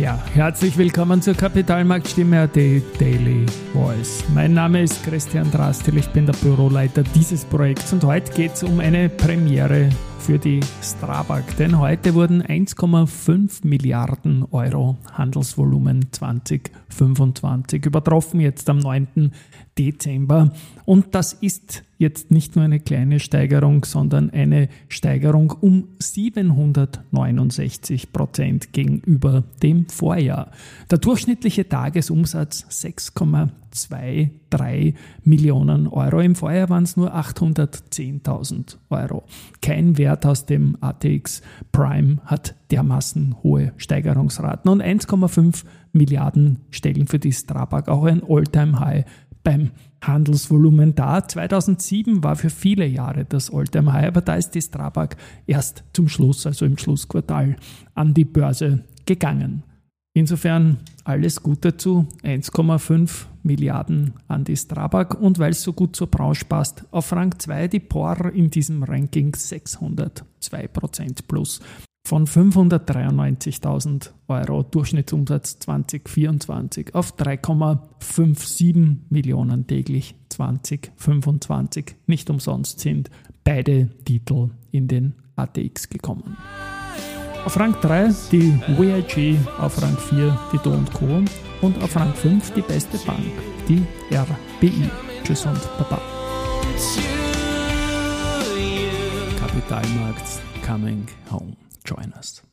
Ja, herzlich willkommen zur Kapitalmarktstimme AT Daily Voice. Mein Name ist Christian Drastil, ich bin der Büroleiter dieses Projekts und heute geht es um eine Premiere für die Strabag, denn heute wurden 1,5 Milliarden Euro Handelsvolumen 2025 übertroffen, jetzt am 9. Dezember. Und das ist jetzt nicht nur eine kleine Steigerung, sondern eine Steigerung um 769% gegenüber dem Vorjahr. Der durchschnittliche Tagesumsatz 6,23 Millionen Euro. Im Vorjahr waren es nur 810.000 Euro. Kein Wert aus dem ATX Prime hat dermaßen hohe Steigerungsraten. Und 1,5 Milliarden stellen für die Strabag auch ein All-Time-High beim Handelsvolumen dar. 2007 war für viele Jahre das All-Time-High, aber da ist die Strabag erst zum Schluss, also im Schlussquartal, an die Börse gegangen. Insofern alles Gute zu 1,5 Milliarden an die Strabag und weil es so gut zur Branche passt, auf Rang 2 die POR in diesem Ranking 602% plus. Von 593.000 Euro Durchschnittsumsatz 2024 auf 3,57 Millionen täglich 2025. Nicht umsonst sind beide Titel in den ATX gekommen. Auf Rang 3 die WIG, auf Rang 4 die Do & Co. und auf Rang 5 die beste Bank, die RBI. Tschüss und Baba. Kapitalmarkts coming home. Join us.